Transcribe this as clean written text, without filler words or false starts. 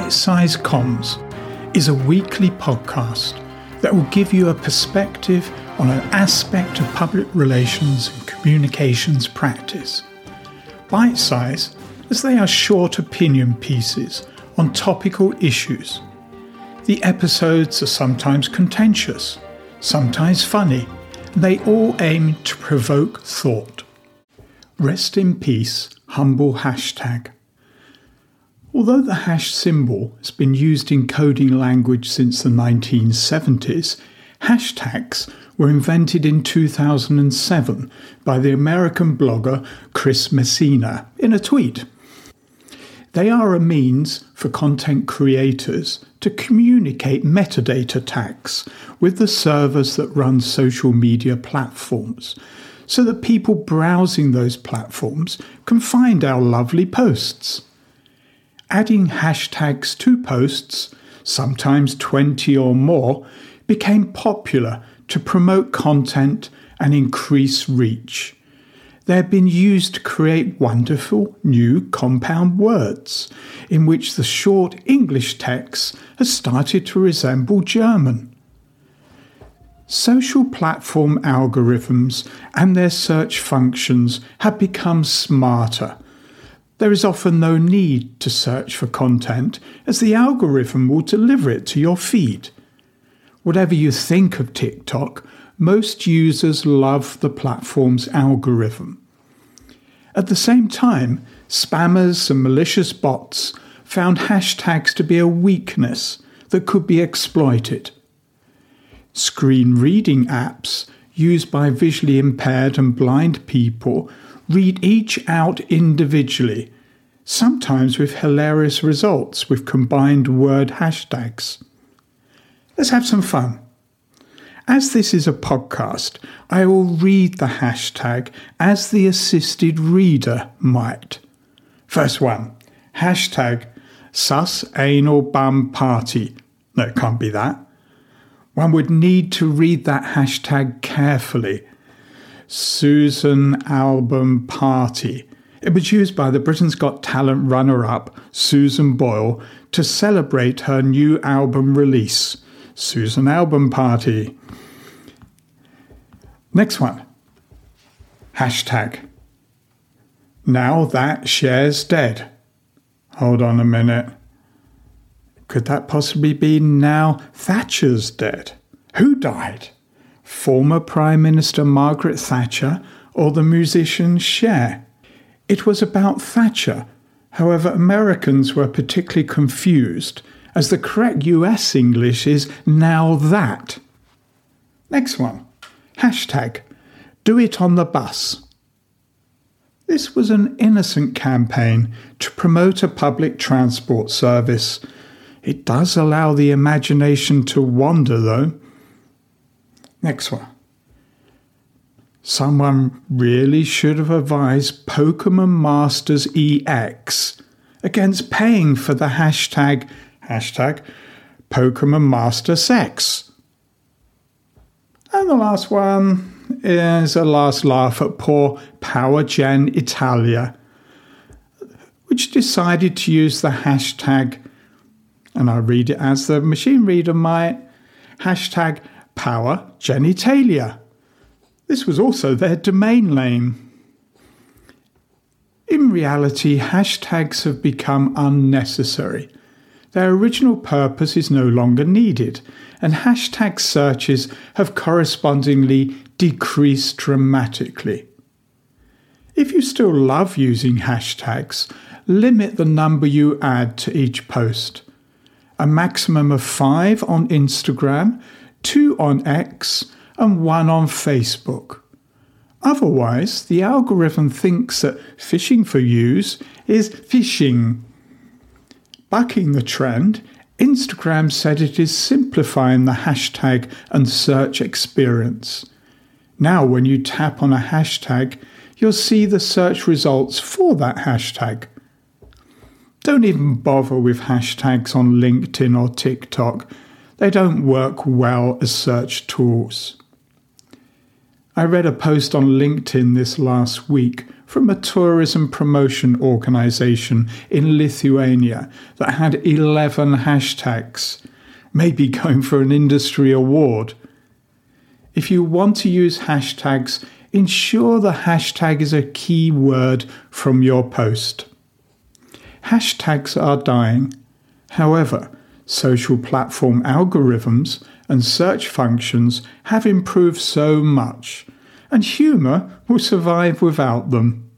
Bite Size Comms is a weekly podcast that will give you a perspective on an aspect of public relations and communications practice. Bite size, as they are short opinion pieces on topical issues. The episodes are sometimes contentious, sometimes funny, and they all aim to provoke thought. Rest in peace, humble hashtag. Although the hash symbol has been used in coding language since the 1970s, hashtags were invented in 2007 by the American blogger Chris Messina in a tweet. They are a means for content creators to communicate metadata tags with the servers that run social media platforms, so that people browsing those platforms can find our lovely posts. Adding hashtags to posts, sometimes 20 or more, became popular to promote content and increase reach. They have been used to create wonderful new compound words, in which the short English text has started to resemble German. Social platform algorithms and their search functions have become smarter. There is often no need to search for content, as the algorithm will deliver it to your feed. Whatever you think of TikTok, most users love the platform's algorithm. At the same time, spammers and malicious bots found hashtags to be a weakness that could be exploited. Screen reading apps used by visually impaired and blind people read each out individually, sometimes with hilarious results with combined word hashtags. Let's have some fun. As this is a podcast, I will read the hashtag as the assisted reader might. First one, hashtag sus anal bum party. No, it can't be that. One would need to read that hashtag carefully. Susan Album Party. It was used by the Britain's Got Talent runner-up, Susan Boyle, to celebrate her new album release. Susan Album Party. Next one. Hashtag. Now that Cher's dead. Hold on a minute. Could that possibly be now Thatcher's dead? Who died? Former Prime Minister Margaret Thatcher or the musician Cher? It was about Thatcher. However, Americans were particularly confused, as the correct US English is now that. Next one. Hashtag. Do it on the bus. This was an innocent campaign to promote a public transport service. It does allow the imagination to wander, though. Next one. Someone really should have advised Pokemon Masters EX against paying for the hashtag Pokemon Master Sex. And the last one is a last laugh at poor PowerGen Italia, which decided to use the hashtag, and I'll read it as the machine reader might, hashtag Power Genitalia. This was also their domain name. In reality, hashtags have become unnecessary. Their original purpose is no longer needed, and hashtag searches have correspondingly decreased dramatically. If you still love using hashtags, limit the number you add to each post. A maximum of 5 on Instagram, 2 on X, and 1 on Facebook. Otherwise, the algorithm thinks that fishing for views is phishing. Bucking the trend, Instagram said it is simplifying the hashtag and search experience. Now, when you tap on a hashtag, you'll see the search results for that hashtag. Don't even bother with hashtags on LinkedIn or TikTok. They don't work well as search tools. I read a post on LinkedIn this last week from a tourism promotion organisation in Lithuania that had 11 hashtags, maybe going for an industry award. If you want to use hashtags, ensure the hashtag is a key word from your post. Hashtags are dying. However, social platform algorithms and search functions have improved so much, and humour will survive without them.